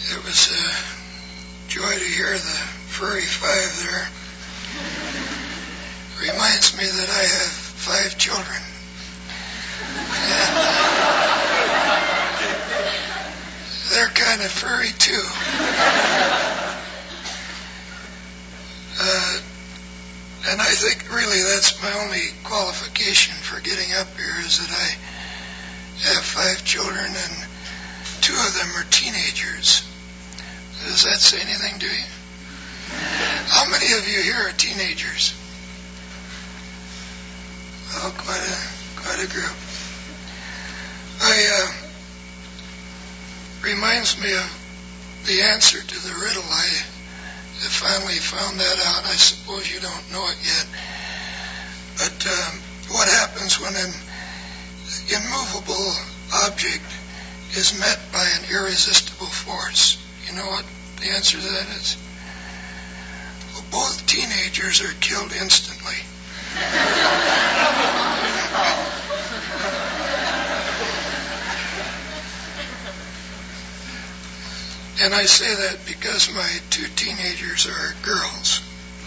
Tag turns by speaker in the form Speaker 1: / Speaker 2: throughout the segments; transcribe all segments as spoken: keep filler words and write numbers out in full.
Speaker 1: It was a joy to hear the furry five there. Reminds me that I have five children. And they're kind of furry too. Uh, and I think really that's my only qualification for getting up here is that I have five children and two of them are teenagers. Does that say anything to you? How many of you here are teenagers? Oh, quite a quite a group. I uh, reminds me of the answer to the riddle. I finally found that out. I suppose you don't know it yet. But um, what happens when an immovable object is met by an irresistible force? You know what the answer to that is? Well, both teenagers are killed instantly. And I say that because my two teenagers are girls.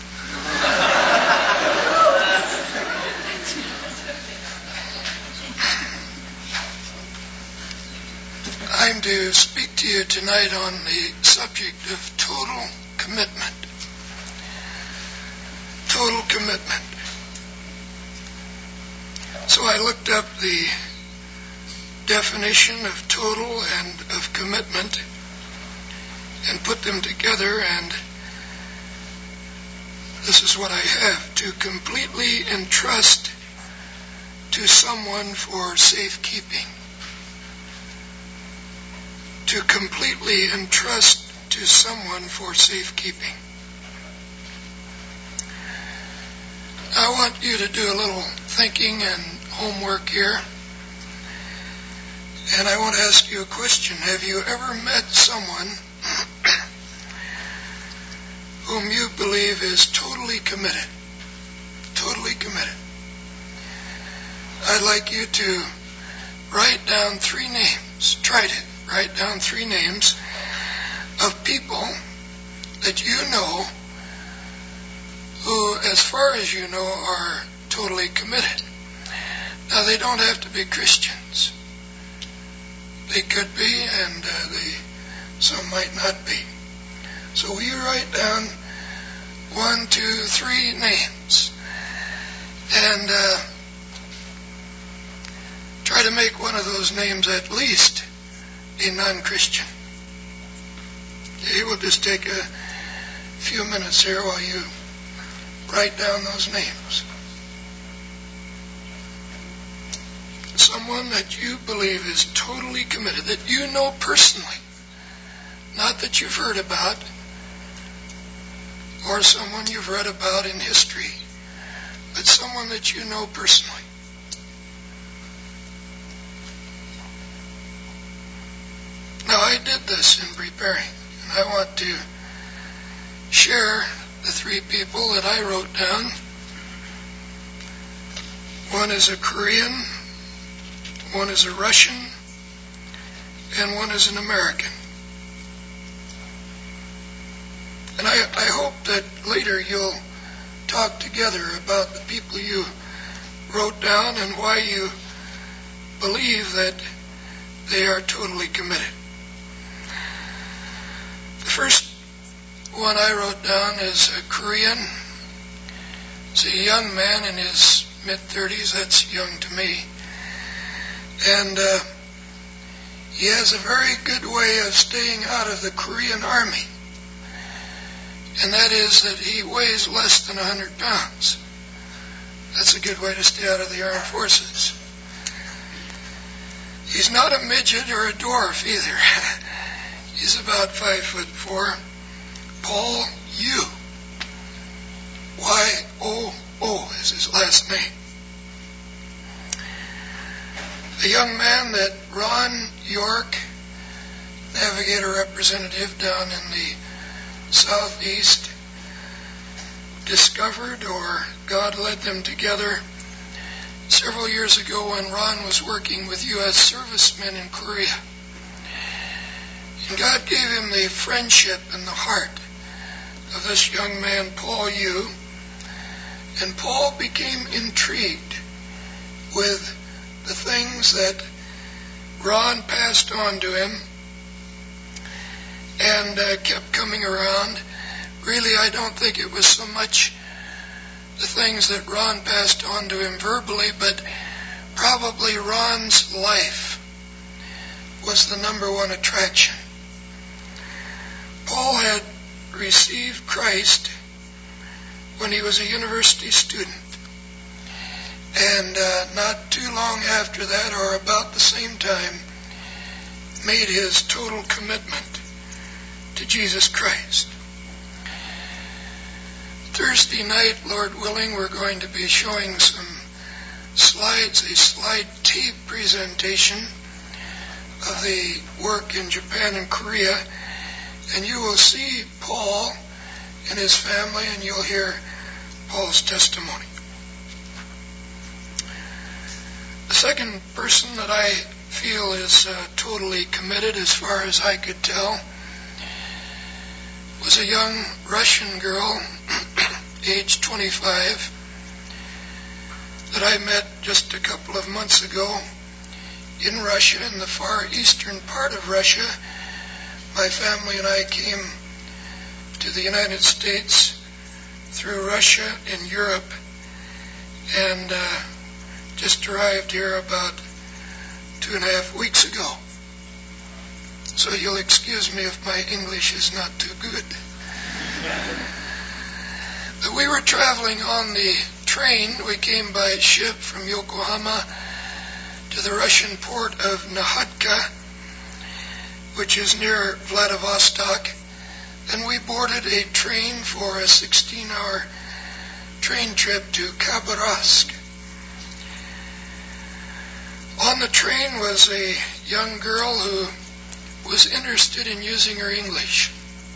Speaker 1: I'm to speak to you tonight on the subject of total commitment. Total commitment. So I looked up the definition of total and of commitment and put them together, and this is what I have: to completely entrust to someone for safekeeping. To completely entrust to someone for safekeeping. I want you to do a little thinking and homework here. And I want to ask you a question. Have you ever met someone whom you believe is totally committed? Totally committed. I'd like you to write down three names. Try it. Write down three names of people that you know who, as far as you know, are totally committed. Now, they don't have to be Christians. They could be, and uh, they some might not be. So you write down one, two, three names, and uh, try to make one of those names at least a non-Christian. Okay, we'll just take a few minutes here while you write down those names. Someone that you believe is totally committed, that you know personally, not that you've heard about, or someone you've read about in history, but someone that you know personally. Now, I did this in preparing, and I want to share the three people that I wrote down. One is a Korean, one is a Russian, and one is an American. And I, I hope that later you'll talk together about the people you wrote down and why you believe that they are totally committed. The first one I wrote down is a Korean. It's a young man in his mid-thirties. That's young to me. And uh, he has a very good way of staying out of the Korean army. And that is that he weighs less than one hundred pounds. That's a good way to stay out of the armed forces. He's not a midget or a dwarf either. He's about five foot four. Paul Yu. Y O O is his last name. The young man that Ron York, navigator representative down in the southeast, discovered, or God led them together several years ago when Ron was working with U S servicemen in Korea. And God gave him the friendship and the heart of this young man, Paul Yu. And Paul became intrigued with the things that Ron passed on to him and uh, kept coming around. Really, I don't think it was so much the things that Ron passed on to him verbally, but probably Ron's life was the number one attraction. Paul had received Christ when he was a university student. And uh, not too long after that, or about the same time, made his total commitment to Jesus Christ. Thursday night, Lord willing, we're going to be showing some slides, a slide tape presentation of the work in Japan and Korea. And you will see Paul and his family, and you'll hear Paul's testimony. The second person that I feel is uh, totally committed, as far as I could tell, was a young Russian girl, age twenty-five, that I met just a couple of months ago in Russia, in the far eastern part of Russia. My family and I came to the United States through Russia and Europe, and uh, just arrived here about two and a half weeks ago. So you'll excuse me if my English is not too good. But we were traveling on the train. We came by ship from Yokohama to the Russian port of Nakhatka, which is near Vladivostok. Then we boarded a train for a sixteen-hour train trip to Khabarovsk. On the train was a young girl who was interested in using her English.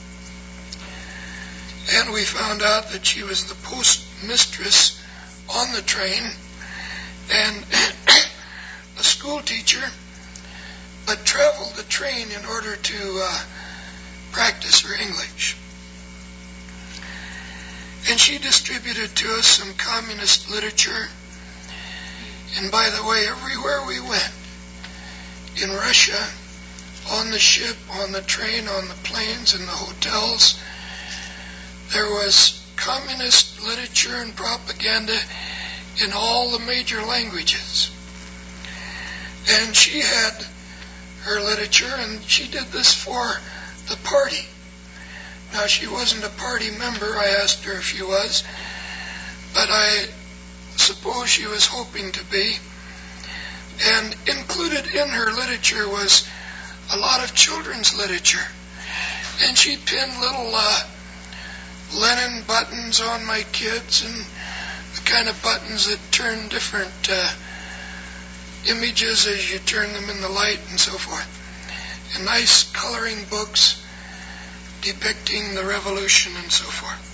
Speaker 1: And we found out that she was the postmistress on the train and a school teacher, but traveled the train in order to uh, practice her English. And she distributed to us some communist literature. And by the way, everywhere we went, in Russia, on the ship, on the train, on the planes, in the hotels, there was communist literature and propaganda in all the major languages. And she had her literature, and she did this for the party. Now, she wasn't a party member. I asked her if she was, but I suppose she was hoping to be. And included in her literature was a lot of children's literature. And she pinned little uh, Lenin buttons on my kids, and the kind of buttons that turn different uh, images as you turn them in the light and so forth. And nice coloring books depicting the revolution and so forth.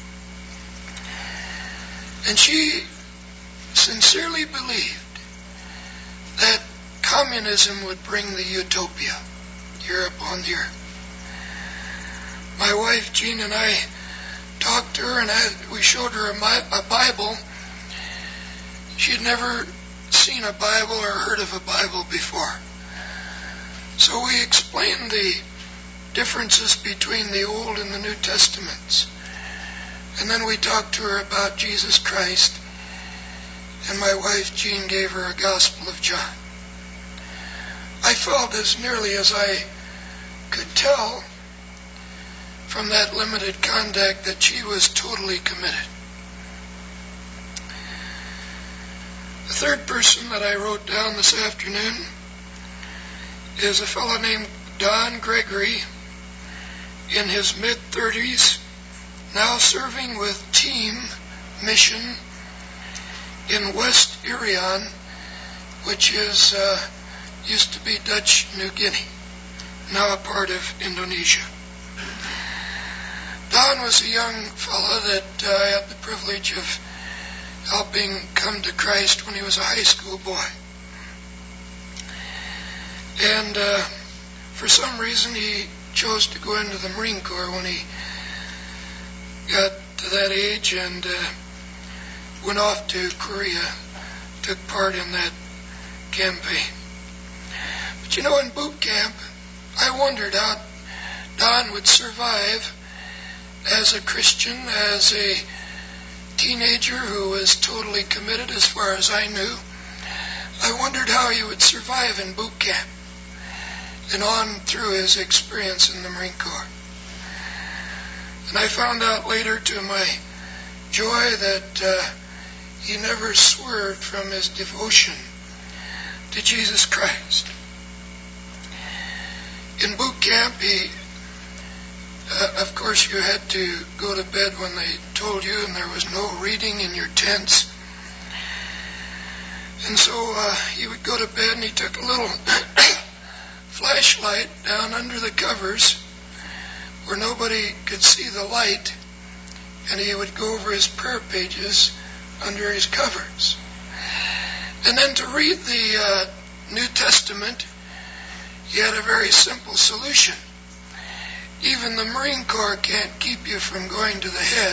Speaker 1: And she sincerely believed that communism would bring the utopia here upon the earth. My wife Jean and I talked to her, and I, we showed her a, a Bible. She'd never seen a Bible or heard of a Bible before. So we explained the differences between the Old and the New Testaments. And then we talked to her about Jesus Christ. And my wife Jean gave her a Gospel of John. I felt, as nearly as I could tell from that limited contact, that she was totally committed. The third person that I wrote down this afternoon is a fellow named Don Gregory, in his mid-thirties, now serving with Team Mission in West Irian, which is uh, used to be Dutch New Guinea, now a part of Indonesia. Don was a young fellow that uh, I had the privilege of helping come to Christ when he was a high school boy. And uh, for some reason he chose to go into the Marine Corps when he got to that age and uh, went off to Korea, took part in that campaign. But you know, in boot camp, I wondered how Don would survive as a Christian, as a teenager who was totally committed as far as I knew. I wondered how he would survive in boot camp and on through his experience in the Marine Corps. And I found out later to my joy that uh, he never swerved from his devotion to Jesus Christ. In boot camp, he, uh, of course, you had to go to bed when they told you, and there was no reading in your tents. And so uh, he would go to bed, and he took a little flashlight down under the covers where nobody could see the light, and he would go over his prayer pages under his covers. And then to read the uh, New Testament, he had a very simple solution. Even the Marine Corps can't keep you from going to the head.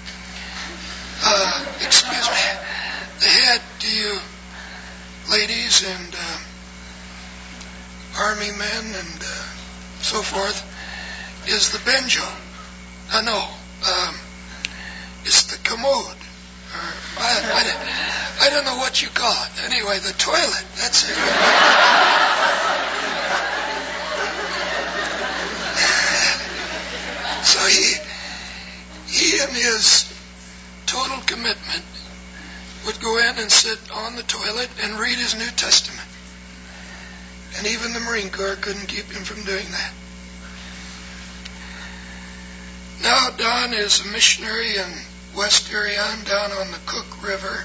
Speaker 1: Uh, excuse me. The head to you ladies and uh, army men and uh, so forth is the benjo. Uh, no, um, it's the commode. Or, I, I, I don't know what you call it. Anyway, the toilet, that's it. So he, he in his total commitment would go in and sit on the toilet and read his New Testament. And even the Marine Corps couldn't keep him from doing that. Now Don is a missionary in West Irion down on the Cook River,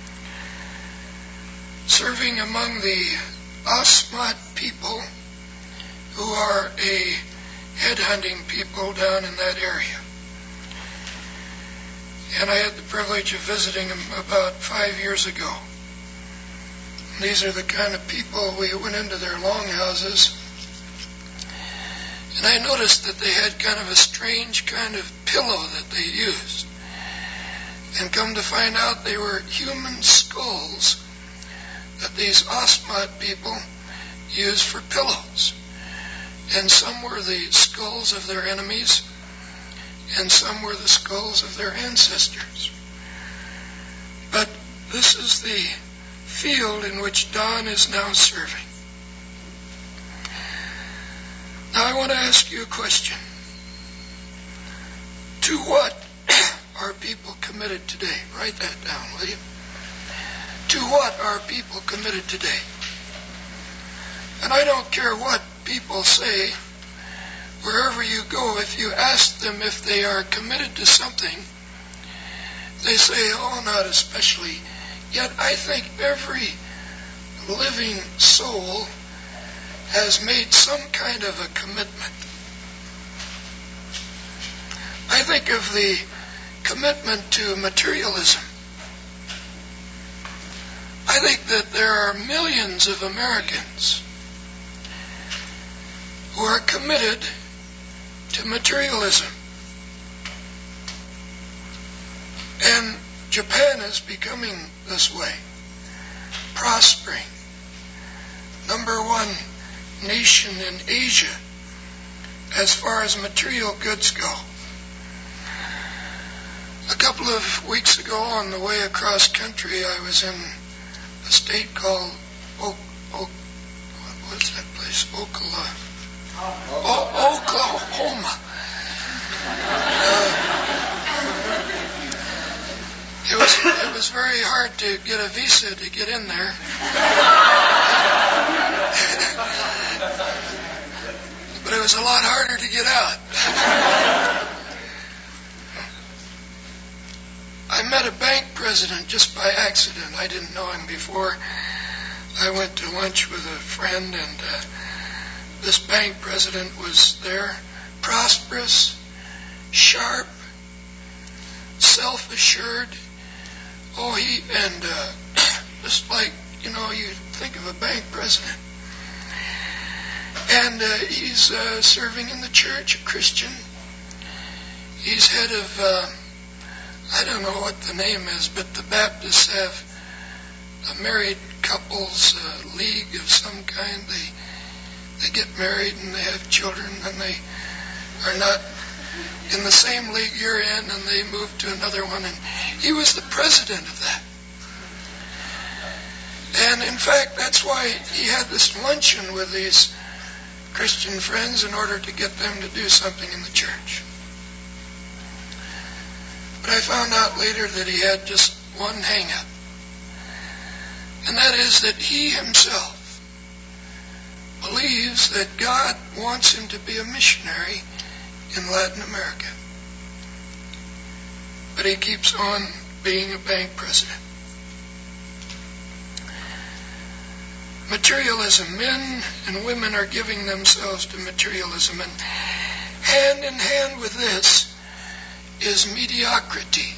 Speaker 1: serving among the Asmat people, who are a headhunting people down in that area. And I had the privilege of visiting them about five years ago. These are the kind of people, we went into their longhouses, and I noticed that they had kind of a strange kind of pillow that they used. And come to find out, they were human skulls that these Asmat people used for pillows. And some were the skulls of their enemies, and some were the skulls of their ancestors. But this is the field in which Don is now serving. Now I want to ask you a question. To what are people committed today? Write that down, will you? To what are people committed today? And I don't care what people say, wherever you go, if you ask them if they are committed to something, they say, oh, not especially. Yet I think every living soul has made some kind of a commitment. I think of the commitment to materialism. I think that there are millions of Americans who are committed to materialism. And Japan is becoming this way, prospering. Number one nation in Asia as far as material goods go. A couple of weeks ago on the way across country, I was in a state called o- o- what is that place? Oklahoma. O- Oklahoma. Uh, it was it was very hard to get a visa to get in there. But it was a lot harder to get out. I met a bank president just by accident. I didn't know him before. I went to lunch with a friend, and uh, this bank president was there, prosperous, sharp, self-assured. Oh, he, and uh, just like, you know, you think of a bank president. And uh, he's uh, serving in the church, a Christian. He's head of, uh, I don't know what the name is, but the Baptists have a married couples uh, league of some kind. They they get married and they have children, and they are not in the same league you're in, and they move to another one. And he was the president of that. And in fact, that's why he had this luncheon with these Christian friends in order to get them to do something in the church. But I found out later that he had just one hang-up. And that is that he himself believes that God wants him to be a missionary in Latin America. But he keeps on being a bank president. Materialism. Men and women are giving themselves to materialism. And hand in hand with this is mediocrity.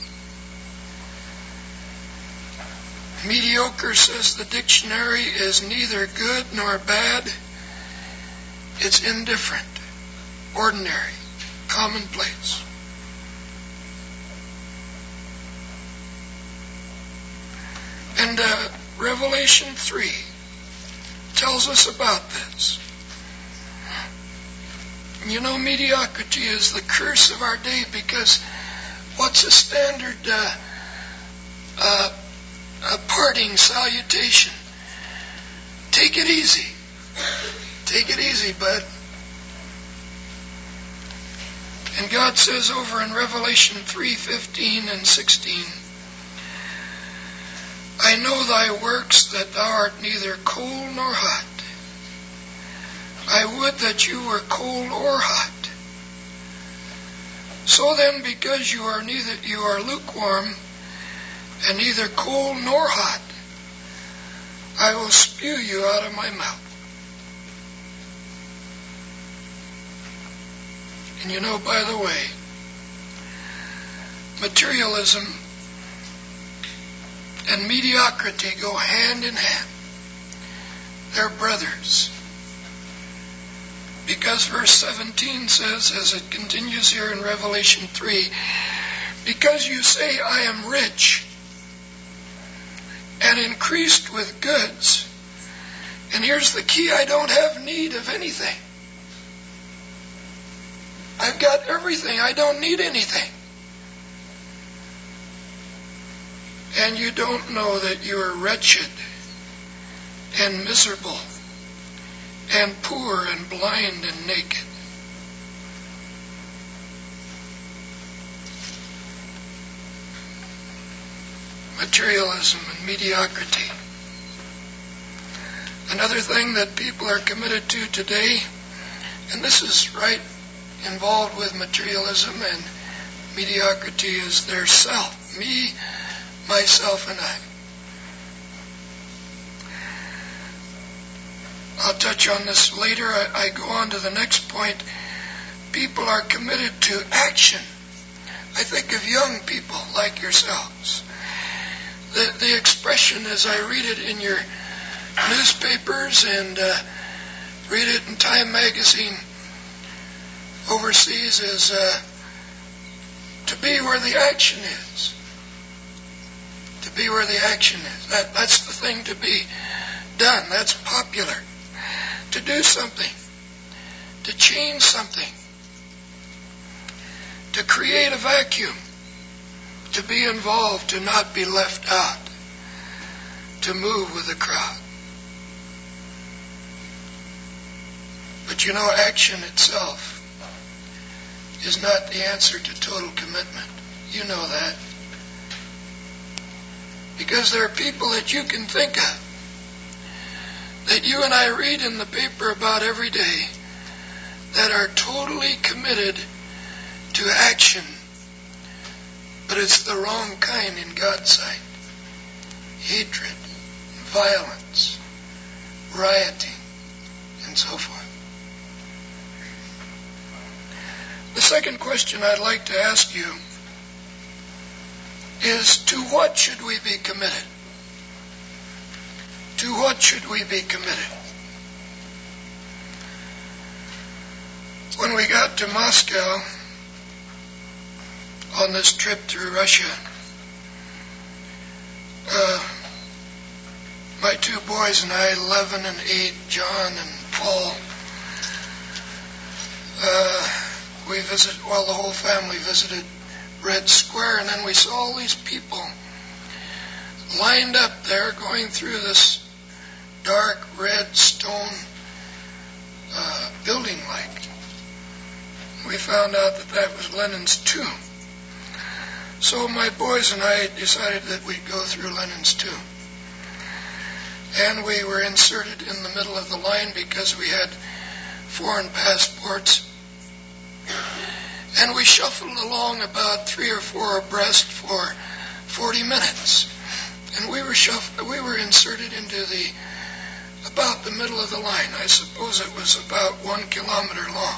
Speaker 1: Mediocre, says the dictionary, is neither good nor bad. It's indifferent, ordinary, commonplace. And uh, Revelation three tells us about this. You know, mediocrity is the curse of our day, because what's a standard uh, uh, a parting salutation? Take it easy. Take it easy, bud. And God says over in Revelation three fifteen and sixteen, I know thy works, that thou art neither cold nor hot. I would that you were cold or hot. So then, because you are neither you are lukewarm, and neither cold nor hot, I will spew you out of my mouth. And you know, by the way, materialism and mediocrity go hand in hand. They're brothers. Because verse seventeen says, as it continues here in Revelation three, because you say, I am rich and increased with goods. And here's the key, I don't have need of anything. I've got everything, I don't need anything. And you don't know that you are wretched and miserable and poor and blind and naked. Materialism and mediocrity. Another thing that people are committed to today, and this is right involved with materialism and mediocrity, is their self. Me, myself, and I. I'll touch on this later. I, I go on to the next point. People are committed to action. I think of young people like yourselves. The, the expression, as I read it in your newspapers and uh, read it in Time magazine overseas, is uh, to be where the action is. To be where the action is. That, that's the thing to be done. That's popular. To do something. To change something. To create a vacuum. To be involved, to not be left out, to move with the crowd. But you know, action itself is not the answer to total commitment. You know that. Because there are people that you can think of, that you and I read in the paper about every day, that are totally committed to action. But it's the wrong kind in God's sight. Hatred, violence, rioting, and so forth. The second question I'd like to ask you is, to what should we be committed? To what should we be committed? we got to Moscow on this trip through Russia, uh, my two boys and I, eleven and eight, John and Paul, uh, we visited, well, the whole family visited Red Square, and then we saw all these people lined up there going through this dark red stone uh, building like. We found out that that was Lenin's tomb. So my boys and I decided that we'd go through Lenin's tomb. And we were inserted in the middle of the line because we had foreign passports. And we shuffled along about three or four abreast for forty minutes. And we were shuffled, we were inserted into the, about the middle of the line. I suppose it was about one kilometer long.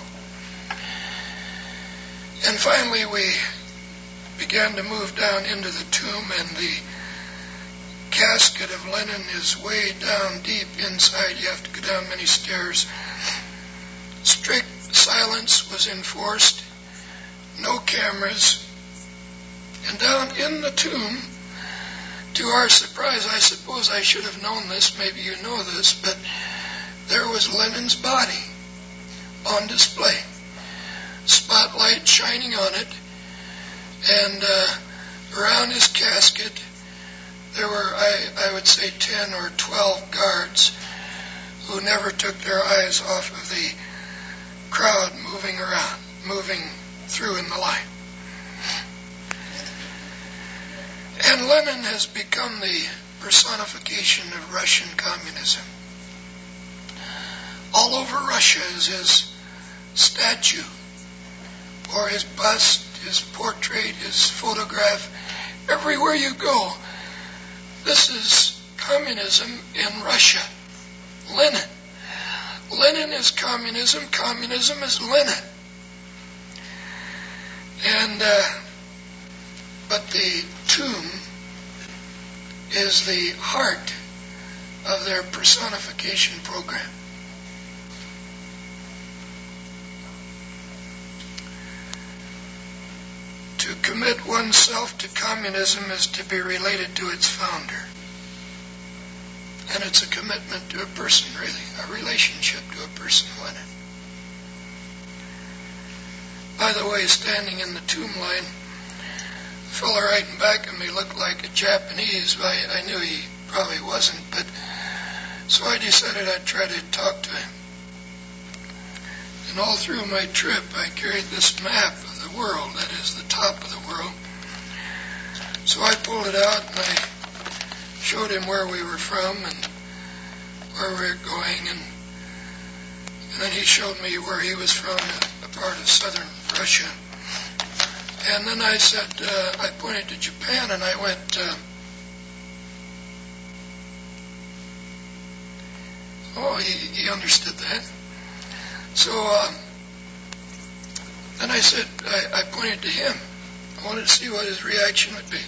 Speaker 1: And finally we began to move down into the tomb, and the casket of Lenin is way down deep inside. You have to go down many stairs. Strict silence was enforced, no cameras, and down in the tomb, to our surprise, I suppose I should have known this, maybe you know this, but there was Lenin's body on display, spotlight shining on it, and uh, around his casket there were, I, I would say, ten or twelve guards who never took their eyes off of the crowd moving around, moving through in the line. And Lenin has become the personification of Russian communism. All over Russia is his statue, or his bust, his portrait, his photograph. Everywhere you go, this is communism in Russia. Lenin. Lenin is communism. Communism is Lenin. And, uh, but the tomb is the heart of their personification program. To commit oneself to communism is to be related to its founder. And it's a commitment to a person, really, a relationship to a person, Lenin. By the way, standing in the tomb line, the fellow right in back of me looked like a Japanese. I, I knew he probably wasn't, but so I decided I'd try to talk to him. And all through my trip, I carried this map of the world, that is the top of the world. So I pulled it out and I showed him where we were from and where we were going, and, and then he showed me where he was from, a, a part of southern Russia. And then I said, uh, I pointed to Japan, and I went, uh, oh, he, he understood that. So uh, then I said, I, I pointed to him. I wanted to see what his reaction would be.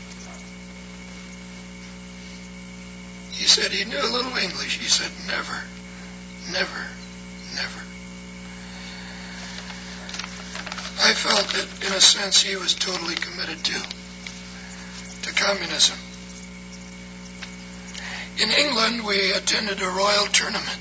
Speaker 1: He said he knew a little English. He said, never, never, never. I felt that, in a sense, he was totally committed to, to communism. In England, we attended a royal tournament.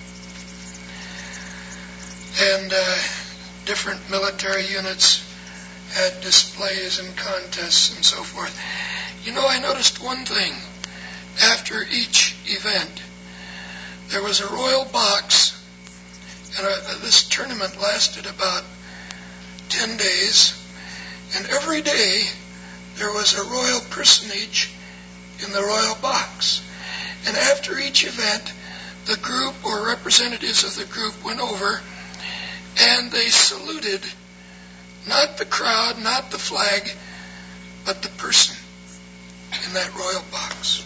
Speaker 1: And uh, different military units had displays and contests and so forth. You know, I noticed one thing. After each event, there was a royal box, and uh, this tournament lasted about ten days, and every day there was a royal personage in the royal box. And after each event, the group or representatives of the group went over and they saluted not the crowd, not the flag, but the person in that royal box.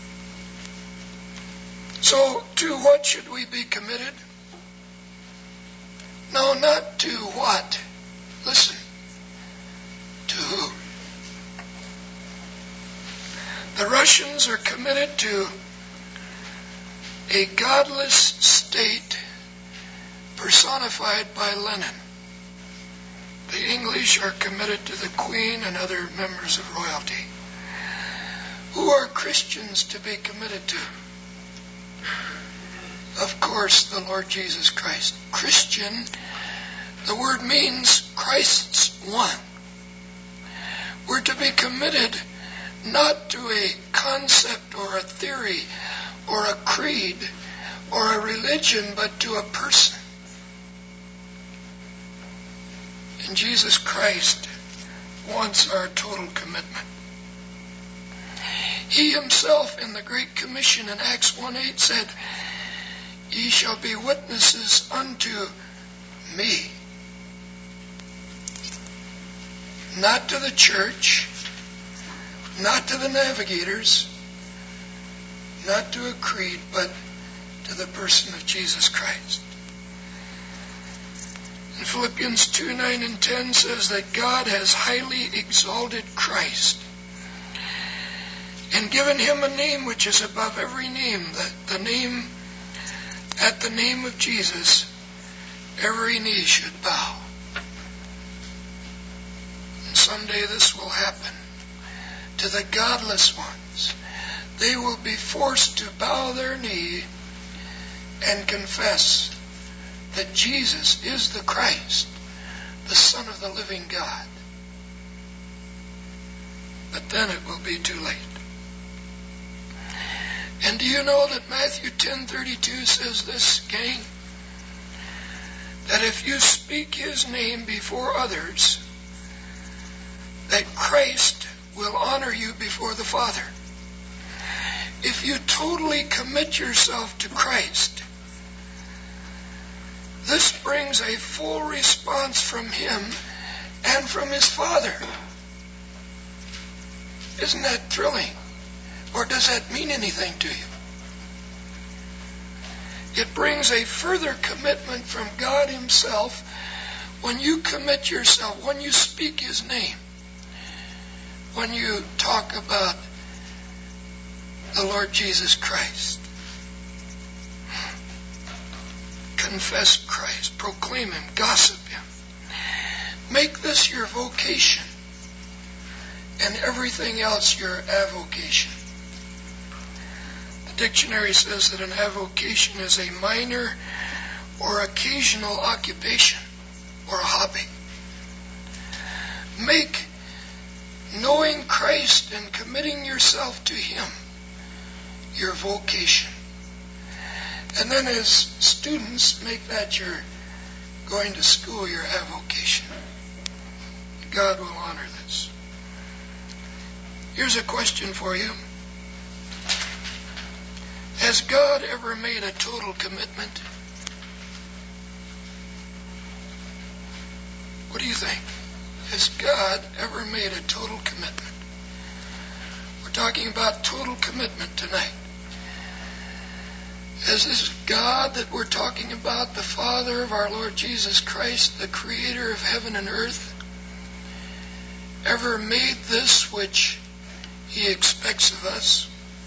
Speaker 1: So, to what should we be committed? No, not to what. Listen. To who? The Russians are committed to a godless state personified by Lenin. The English are committed to the Queen and other members of royalty. Who are Christians to be committed to? Of course, the Lord Jesus Christ. Christian, the word means Christ's one. We're to be committed not to a concept or a theory or a creed or a religion, but to a person. And Jesus Christ wants our total commitment. He himself in the Great Commission in Acts one eight said, "Ye shall be witnesses unto me." Not to the church, not to the navigators, not to a creed, but to the person of Jesus Christ. And Philippians two nine and ten says that God has highly exalted Christ and given him a name which is above every name, that the name, at the name of Jesus, every knee should bow. And someday this will happen to the godless ones. They will be forced to bow their knee and confess that Jesus is the Christ, the Son of the living God. But then it will be too late. And do you know that Matthew ten thirty-two says this, gang? That if you speak his name before others, that Christ will honor you before the Father. If you totally commit yourself to Christ, this brings a full response from him and from his Father. Isn't that thrilling? Or does that mean anything to you? It brings a further commitment from God himself when you commit yourself, when you speak his name, when you talk about the Lord Jesus Christ. Confess Christ, proclaim him, gossip him. Make this your vocation and everything else your avocation. The dictionary says that an avocation is a minor or occasional occupation or a hobby. Make knowing Christ and committing yourself to him your vocation. And then as students, make that your going to school, your avocation. God will honor this. Here's a question for you. Has God ever made a total commitment? What do you think? Has God ever made a total commitment? We're talking about total commitment tonight. Has this God that we're talking about, the Father of our Lord Jesus Christ, the Creator of heaven and earth, ever made this which he expects of us?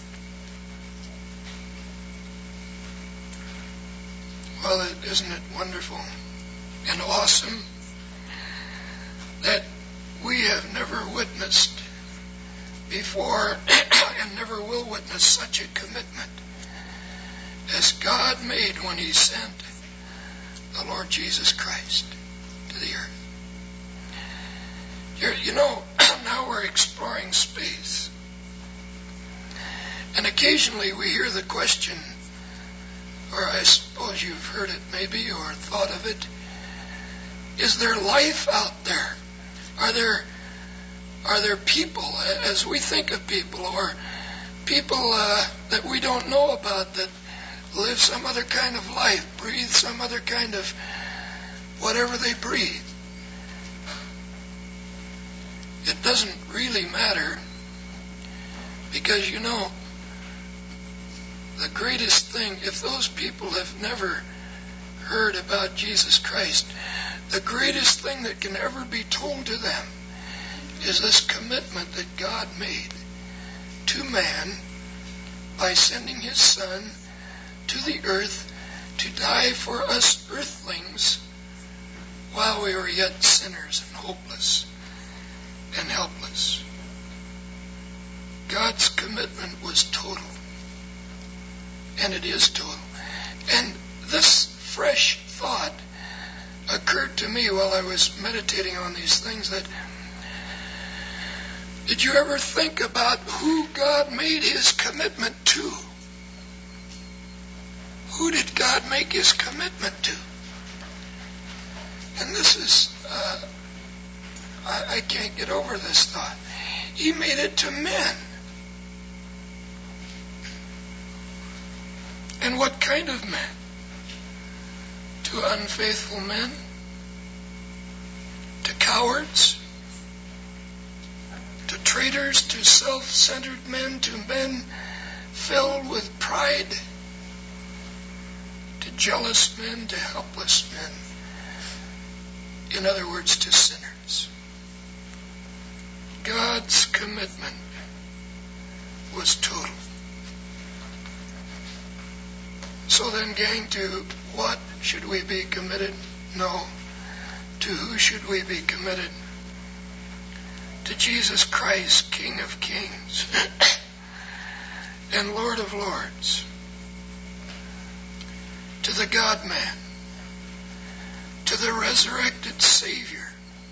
Speaker 1: Well, isn't it wonderful and awesome that we have never witnessed before and never will witness such a commitment as God made when he sent the Lord Jesus Christ to the earth. You're, you know, now we're exploring space. And occasionally we hear the question, or I suppose you've heard it maybe or thought of it, is there life out there? Are there are there people, as we think of people, or people uh, that we don't know about that live some other kind of life, breathe some other kind of whatever they breathe? It doesn't really matter, because you know, the greatest thing, if those people have never heard about Jesus Christ, the greatest thing that can ever be told to them is this commitment that God made to man by sending his Son to the earth to die for us earthlings while we were yet sinners and hopeless and helpless. God's commitment was total. And it is total. And this fresh thought occurred to me while I was meditating on these things, that did you ever think about who God made his commitment to? Who did God make his commitment to? And this is, uh, I, I can't get over this thought. He made it to men. And what kind of men? To unfaithful men? To cowards? To traitors? To self-centered men? To men filled with pride? To jealous men? To helpless men? In other words, to sinners. God's commitment was total. So then, gang, to what should we be committed? No. To who should we be committed? To Jesus Christ, King of Kings and Lord of Lords. To the God-man. To the resurrected Savior.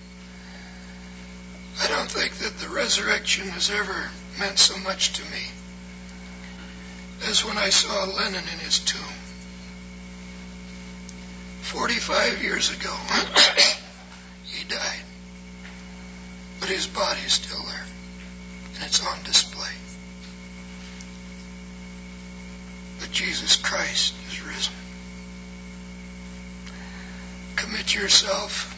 Speaker 1: I don't think that the resurrection has ever meant so much to me as when I saw Lenin in his tomb. Forty-five years ago, he died. But his body's still there, and it's on display. But Jesus Christ is risen. Commit yourself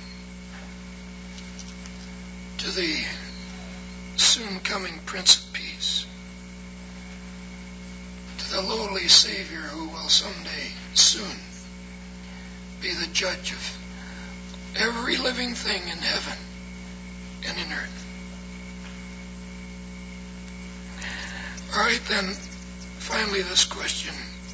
Speaker 1: to the soon-coming Prince of Peace, to the lowly Savior who will someday, soon, be the judge of every living thing in heaven and in earth. All right, then, finally this question.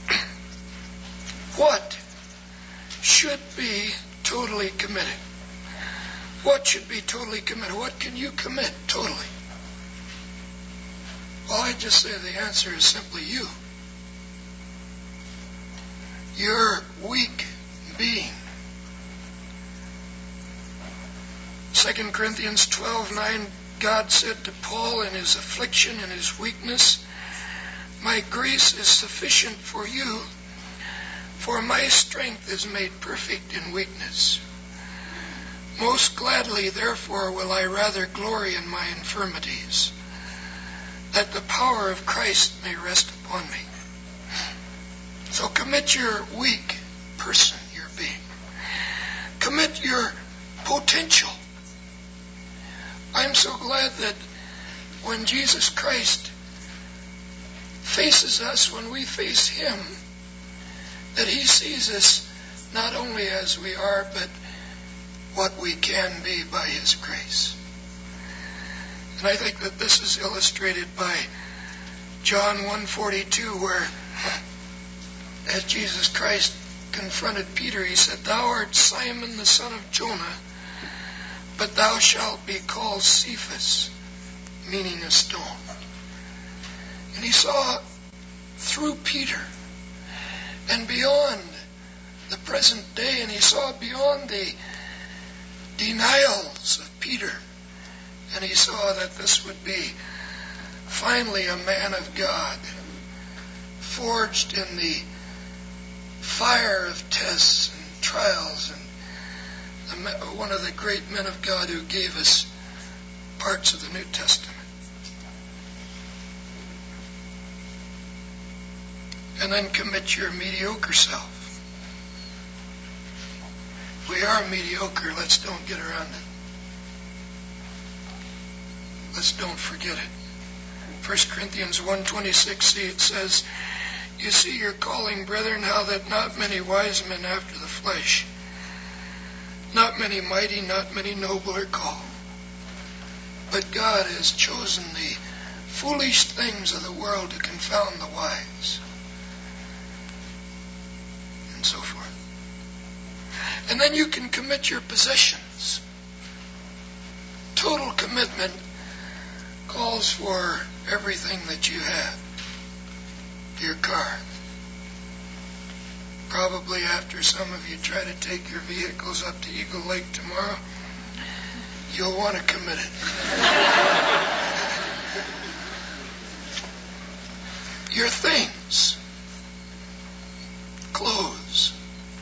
Speaker 1: What should be totally committed? What should be totally committed? What can you commit totally? Well, I just say the answer is simply you. Your weak being. Second Corinthians twelve nine, God said to Paul in his affliction and his weakness, "My grace is sufficient for you, for my strength is made perfect in weakness. Most gladly, therefore, will I rather glory in my infirmities, that the power of Christ may rest upon me." So commit your weak person, your being. Commit your potential. I'm so glad that when Jesus Christ faces us, when we face him, that he sees us not only as we are, but what we can be by his grace. And I think that this is illustrated by John one forty-two, where as Jesus Christ confronted Peter, he said, "Thou art Simon the son of Jonah, but thou shalt be called Cephas," meaning a stone. And he saw through Peter and beyond the present day, and he saw beyond the denials of Peter, and he saw that this would be finally a man of God, forged in the fire of tests and trials, and one of the great men of God who gave us parts of the New Testament. And then commit your mediocre self. We are mediocre. Let's don't get around it. Let's don't forget it. First Corinthians one twenty-six, see, it says, "You see your calling, brethren, how that not many wise men after the flesh, not many mighty, not many noble are called. But God has chosen the foolish things of the world to confound the wise." And so forth. And then you can commit your possessions. Total commitment calls for everything that you have. Your car. Probably after some of you try to take your vehicles up to Eagle Lake tomorrow, you'll want to commit it. Your things. Clothes.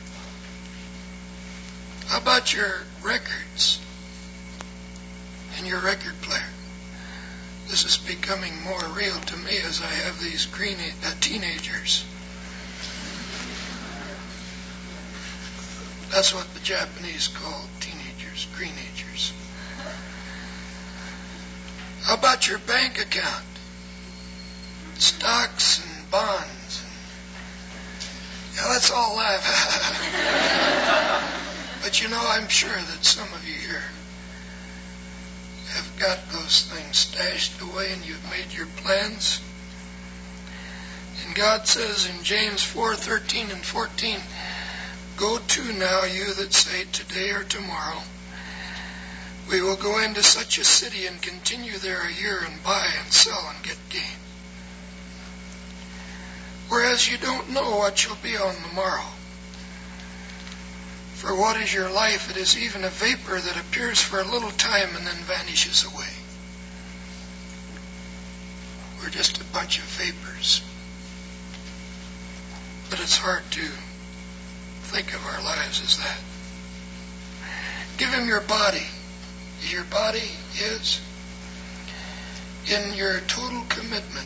Speaker 1: How about your records and your record player? This is becoming more real to me as I have these green, uh, teenagers. That's what the Japanese call teenagers, greenagers. How about your bank account? Stocks and bonds. Yeah, let's all laugh. But you know, I'm sure that some of you here have got those things stashed away and you've made your plans. And God says in James four thirteen and fourteen, go to now, you that say today or tomorrow, we will go into such a city and continue there a year and buy and sell and get gain. Whereas you don't know what you'll be on the morrow. For what is your life? It is even a vapor that appears for a little time and then vanishes away. We're just a bunch of vapors. But it's hard to think of our lives as that. Give him your body. Your body is in your total commitment.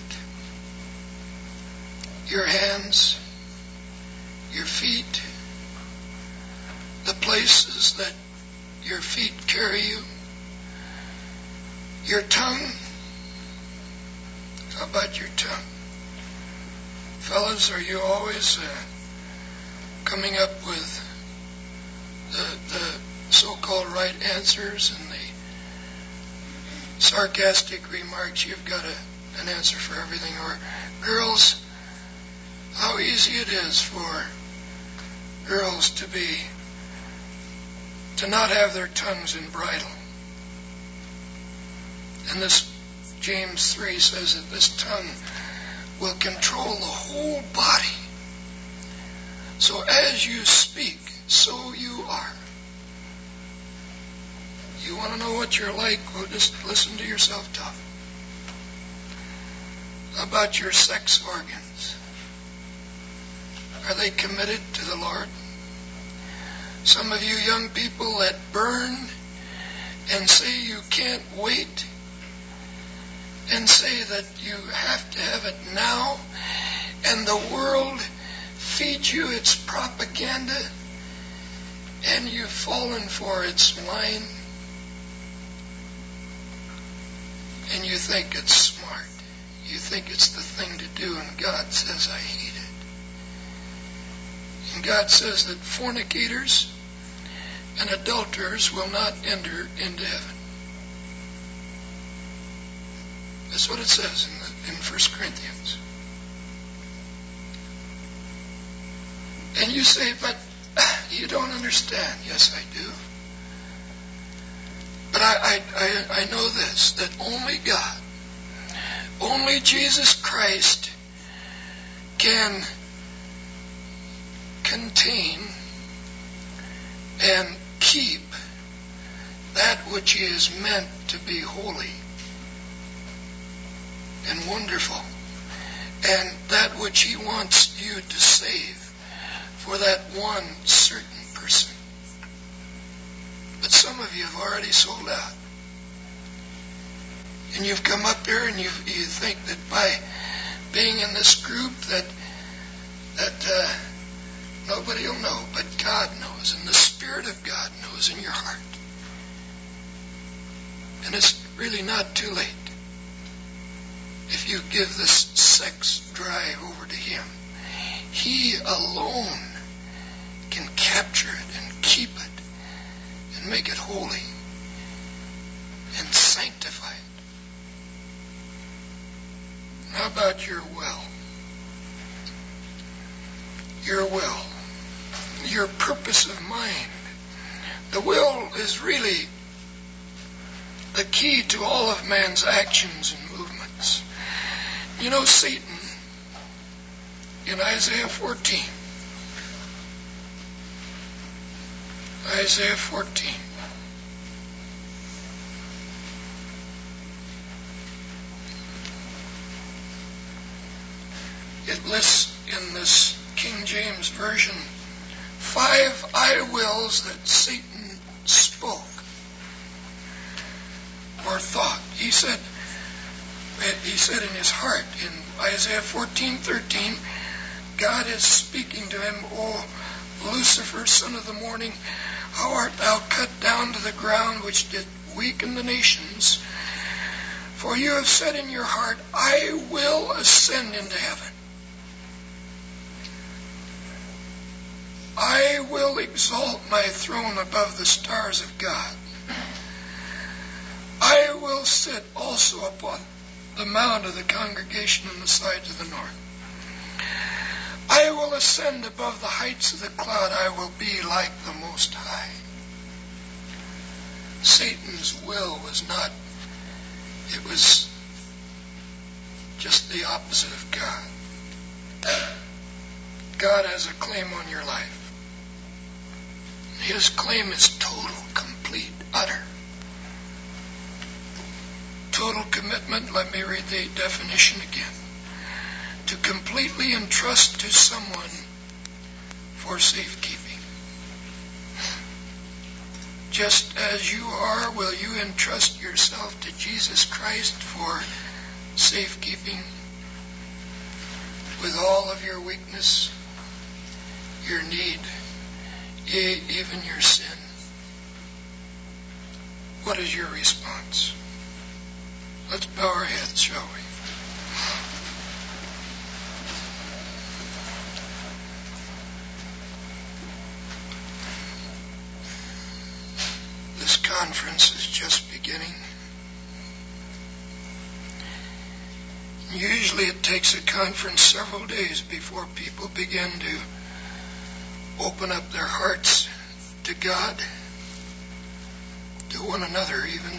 Speaker 1: Your hands, your feet, the places that your feet carry you, your tongue. How about your tongue? Fellas, are you always uh, coming up with the, the so-called right answers and the sarcastic remarks? You've got a, an answer for everything. Or girls, how easy it is for girls to be to not have their tongues in bridle. And this James three says that this tongue will control the whole body. So as you speak, so you are. You want to know what you're like? Well, just listen to yourself talk. How about your sex organs? Are they committed to the Lord? Some of you young people that burn and say you can't wait and say that you have to have it now, and the world feeds you its propaganda and you've fallen for its line and you think it's smart. You think it's the thing to do, and God says, I hate it. And God says that fornicators and adulterers will not enter into heaven. That's what it says in, the, in First Corinthians. And you say, but you don't understand. Yes, I do. But I, I, I, I know this, that only God, only Jesus Christ can contain and keep that which He is meant to be holy and wonderful, and that which He wants you to save for that one certain person. But some of you have already sold out. And you've come up here and you you think that by being in this group that that uh, nobody will know, but God knows, and the Spirit of God knows in your heart. And it's really not too late if you give this sex drive over to Him. He alone can capture it and keep it and make it holy and sanctify it. How about your will? Your will, your purpose of mind. The will is really the key to all of man's actions and movements. You know, Satan, in Isaiah fourteen, Isaiah fourteen, it lists in this King James Version five I wills that Satan spoke or thought. He said, he said in his heart in Isaiah fourteen thirteen, God is speaking to him, O Lucifer, son of the morning, how art thou cut down to the ground, which did weaken the nations? For you have said in your heart, I will ascend into heaven. I will exalt my throne above the stars of God. I will sit also upon the mount of the congregation on the sides of the north. I will ascend above the heights of the cloud. I will be like the Most High. Satan's will was not, it was just the opposite of God. God has a claim on your life. His claim is total, complete, utter. Total commitment, let me read the definition again. To completely entrust to someone for safekeeping. Just as you are, will you entrust yourself to Jesus Christ for safekeeping with all of your weakness, your need, yea, even your sin? What is your response? Let's bow our heads, shall we? This conference is just beginning. Usually it takes a conference several days before people begin to open up their hearts to God, to one another even.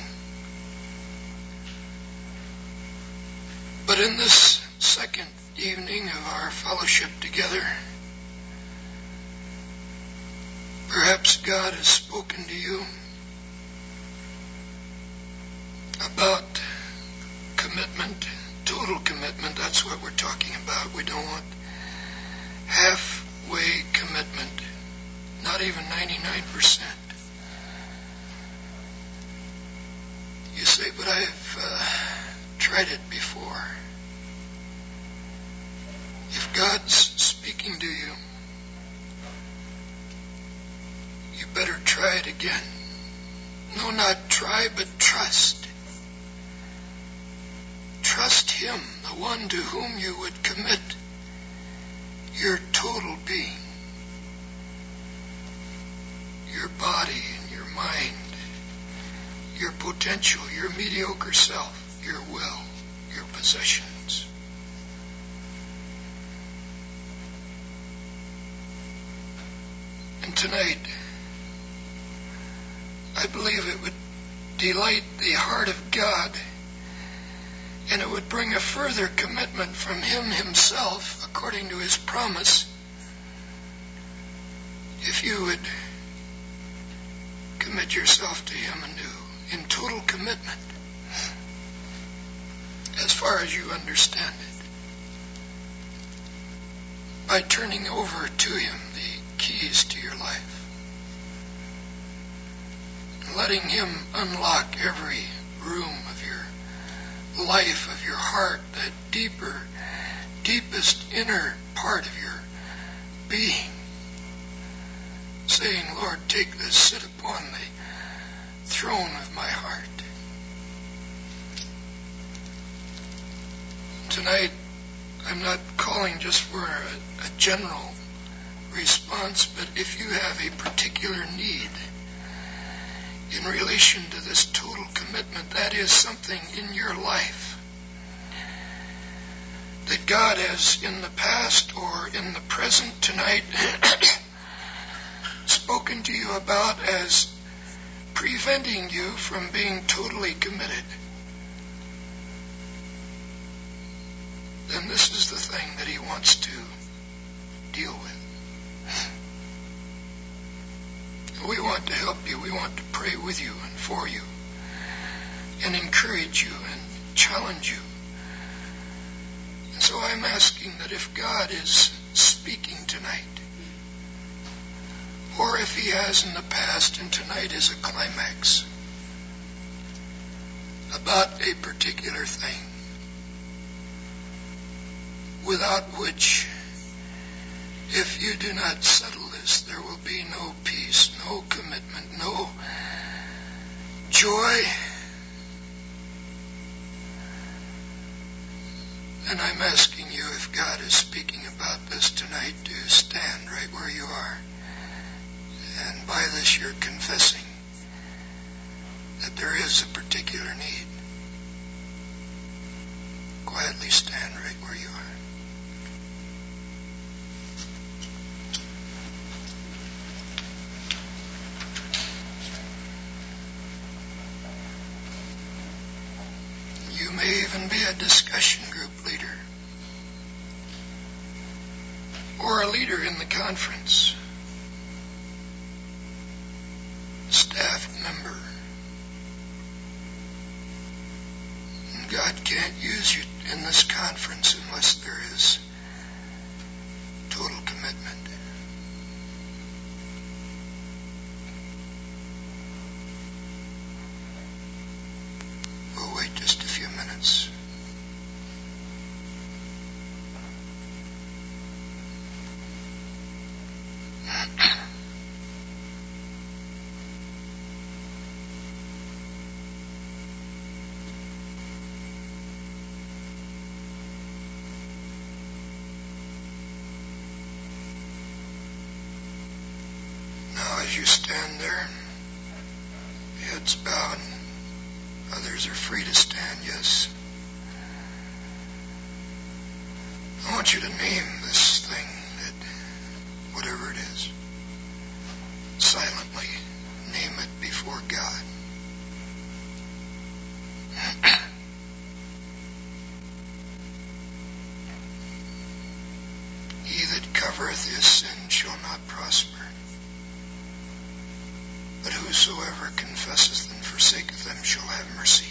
Speaker 1: But in this second evening of our fellowship together, perhaps God has spoken to you about commitment, total commitment. That's what we're talking about. We don't want halfway commitment, not even ninety-nine percent. You say, but I've uh, tried it before. If God's speaking to you, you better try it again. No, not try, but trust. Trust Him, the one to whom you would commit your total being, your body and your mind, your potential, your mediocre self, your will, your possessions. And tonight, I believe it would delight the heart of God, and it would bring a further commitment from Him Himself, according to His promise, if you would commit yourself to Him anew, in total commitment, as far as you understand it, by turning over to Him the keys to your life, and letting Him unlock every room of your life, of your heart, that deeper, deepest inner part of your being, saying, Lord, take this, sit upon the throne of my heart. Tonight, I'm not calling just for a, a general response, but if you have a particular need in relation to this total commitment, that is something in your life that God has in the past or in the present tonight spoken to you about as preventing you from being totally committed, then this is the thing that he wants to deal with. We want to help you. We want to pray with you and for you and encourage you and challenge you. And so I'm asking that if God is speaking tonight, or if he has in the past and tonight is a climax about a particular thing, without which, if you do not settle this, there will be no peace, no commitment, no joy. And I'm asking you, if God is speaking about this tonight, to stand right where you are. And by this you're confessing that there is a particular need. Quietly stand right where you are. You may even be a discussion group leader or a leader in the conference, staff member. And God can't use you in this conference unless there is total commitment. We'll wait just a few minutes. As you stand there, heads bowed, others are free to stand, yes. I want you to name this thing, that whatever it is, silently name it before God. He that covereth his sin shall not prosper. But whosoever confesseth and forsaketh them shall have mercy.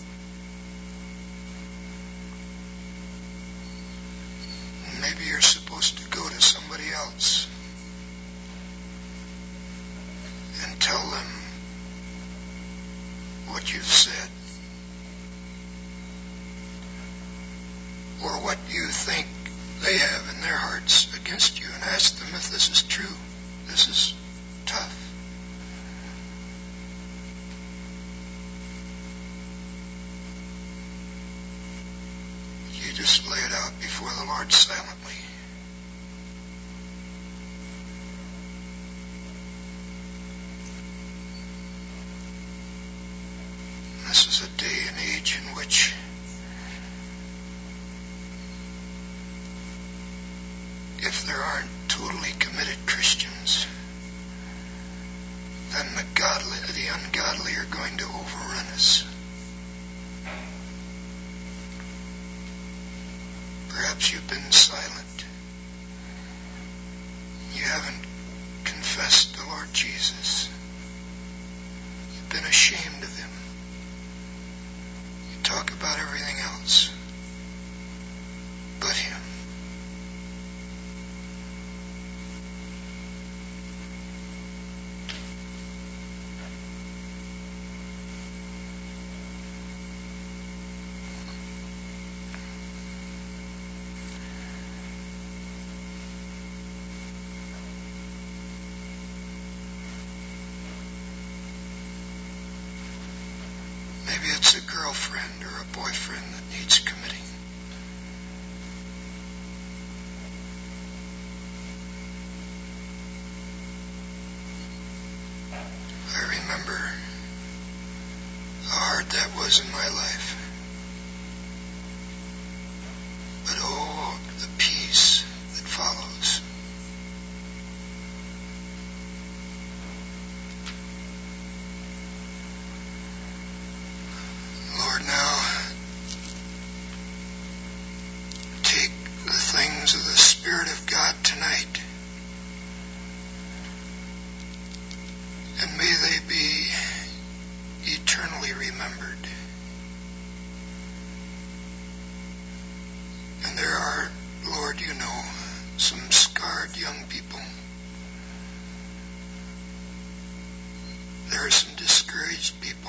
Speaker 1: And maybe you're supposed to go to somebody else and tell them what you've said, or what you think they have in their hearts against you, and ask them if this is true. This is tough. Just lay it out before the Lord silently. This is a day and age in which if there aren't totally committed Christians, then the godly, the ungodly are going to overrun us. Perhaps you've been silent. You haven't confessed the Lord Jesus. You've been ashamed of him. You talk about everything else but him. Maybe it's a girlfriend or a boyfriend that needs committing. I remember how hard that was in my life. But oh, the peace that follows. remembered. And there are, Lord, you know, some scarred young people. There are some discouraged people.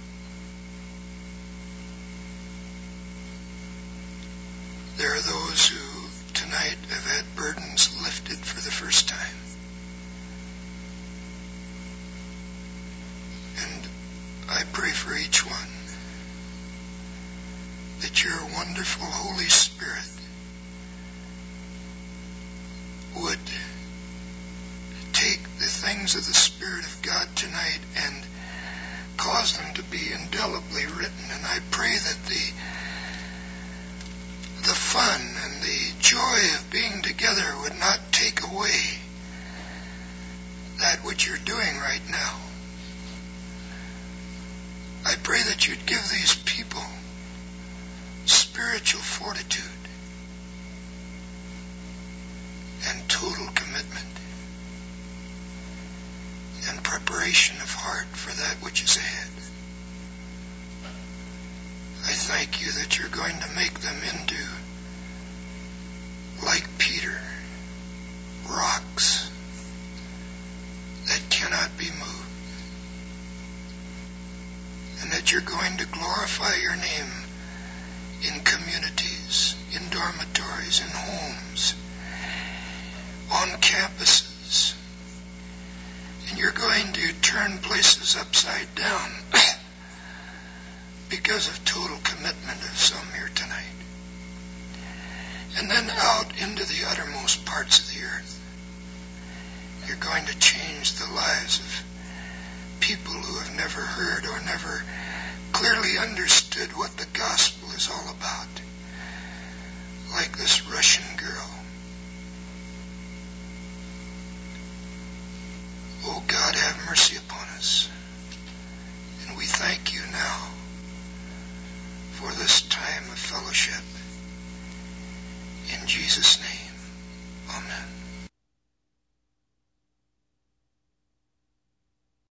Speaker 1: There are those who tonight have had burdens lifted for the first time. And I pray for each one that your wonderful Holy Spirit would take the things of the Spirit of God tonight and cause them to be indelibly written. And I pray that the the fun and the joy of being together would not take away that which you're doing right now. I pray that you'd give these people spiritual fortitude and total commitment and preparation of heart for that which is ahead. I thank you that you're going to make them into, like Peter, rocks that cannot be moved. And that you're going to glorify your name in communities, in dormitories, in homes, on campuses. And you're going to turn places upside down because of total commitment of some here tonight. And then out into the uttermost parts of the earth, you're going to change the lives of people who have never heard or never clearly understood what the gospel is all about. Like this Russian girl. Oh God, have mercy upon us. And we thank you now for this time of fellowship. In Jesus' name, amen.